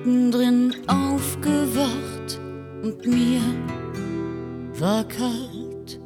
mittendrin aufgewacht und mir war kalt.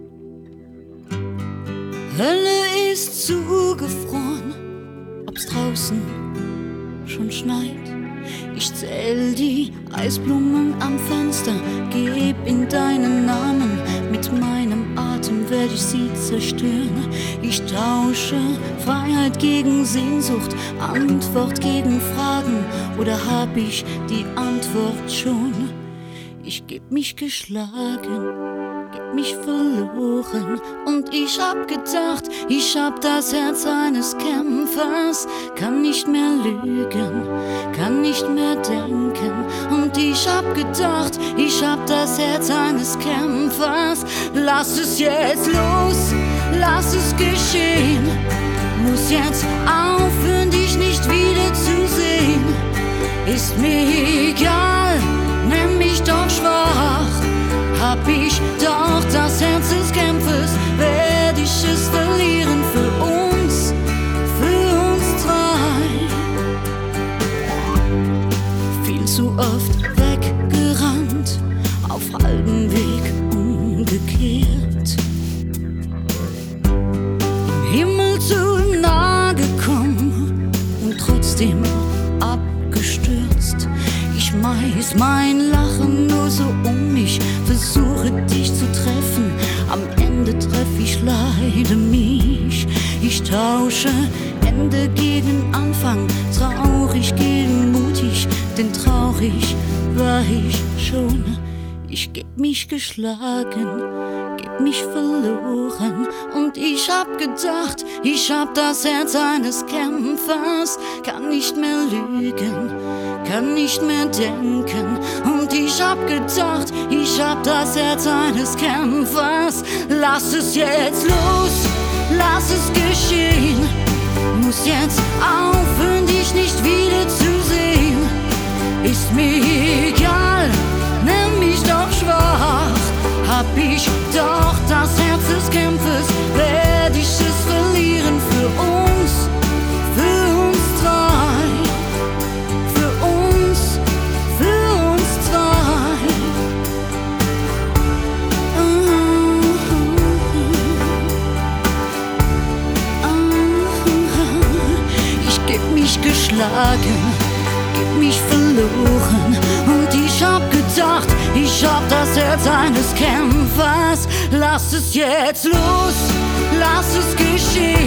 Hölle ist zugefroren, ob's draußen schon schneit. Ich zähl die Eisblumen am Fenster, geb in deinen Namen. Mit meinem Atem werd ich sie zerstören. Ich tausche Freiheit gegen Sehnsucht, Antwort gegen Fragen. Oder hab ich die Antwort schon? Ich geb mich geschlagen, geb mich verloren. Und ich hab gedacht, ich hab das Herz eines Kämpfers. Kann nicht mehr lügen, kann nicht mehr denken. Und ich hab gedacht, ich hab das Herz eines Kämpfers. Lass es jetzt los, lass es geschehen. Muss jetzt aufhören, dich nicht wieder zu sehen. Ist mir egal, nenn mich doch schwach. Hab ich doch das Herz des Kämpfers, werd ich es verlieren für uns zwei. Viel zu oft weggerannt, auf halbem Weg umgekehrt. Im Himmel zu nah gekommen und trotzdem abgestürzt. Ich schmeiß mein Lachen nur so um mich, versuche dich zu treffen, am Ende treff ich leider mich. Ich tausche Ende gegen Anfang, traurig gegen mutig, denn traurig war ich schon. Ich geb mich geschlagen, geb mich verloren. Und ich hab gedacht, ich hab das Herz eines Kämpfers. Kann nicht mehr lügen, kann nicht mehr denken. Und ich hab gedacht, ich hab das Herz eines Kämpfers. Lass es jetzt los, lass es geschehen. Muss jetzt aufhören, dich nicht wieder zu sehen. Ist mir egal, nenn mich doch schwach. Hab ich doch das Herz des Kämpfers, werd ich es verlieren für uns zwei. Für uns zwei. Ich geb mich geschlagen, geb mich verloren. Und ich hab gedacht, ich hab das Herz eines Kämpfers. Lass es jetzt los, lass es geschehen.